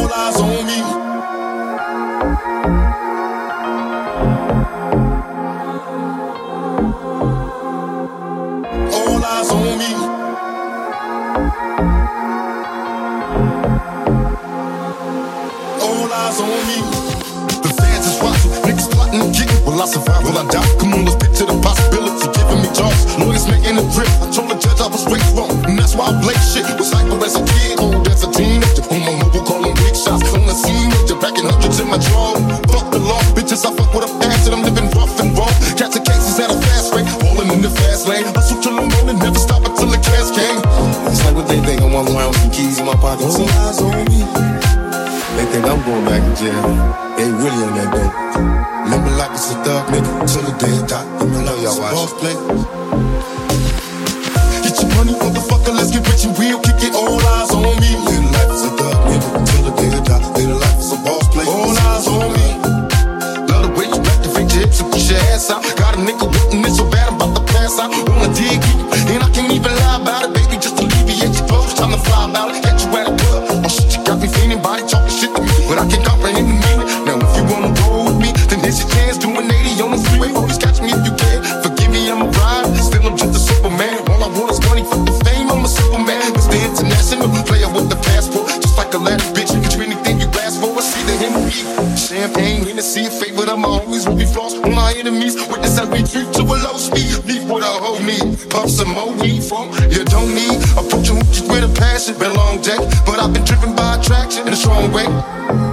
All eyes on me. All eyes on me. All eyes on me. The fans is watching, niggas plotting and getting. Will I survive? Will I die? Come on, let's picture the possibility. Giving me jobs, lawyers making a grip. I told the judge I was raised wrong, and that's why I blame shit. Was hyper as a kid, old as a teenager. On my mobile calling big shots, on the scene, you're packing hundreds in my drawer. Fuck the law, bitches, I fuck with a pass, and I'm living rough and raw. Catching cases at a fast rate, rolling in the fast lane. Hustle till I'm on and never stop until the cash came. It's like what they think, I'm walking around with some keys in my pocket. All eyes on me. They think I'm going back to jail. They really on that dope. Remember like it's a thug nigga till the day I die. Remember like it's a boss play. Get your money, motherfucker, let's get rich and real. Kick it, all eyes on me. Live life is a thug nigga till the day I die. Live life is a boss play. All eyes on me. Love the way you activate your hips and push your ass out. Got a nigga wanting it so bad I'm about to pass out. Wanna dig you, and I can't even lie about it, baby. Just alleviate your clothes, time to fly about it. Catch you at a club, oh shit, you got me feeling, body talking shit to me, but I can't comprehend the meaning. Now if you wanna roll with me, then here's your chance. Doing 80 on the freeway, always catch me if you can. Forgive me, I'm a ride, still I'm just a Superman. All I want is money, fuck the fame, I'm a Superman. Mr. International, player with the passport, just like a Latin bitch. Get you anything you ask for, I see the Henry. Champagne, Hennessy, a favorite, I'm always will be floss on my enemies. Witness I retreat to a low speed, leave what I hold me. Pump some more weed from, you don't need. Approaching hoochies with a passion, been a long day, but I've been driven by attraction in a strong way.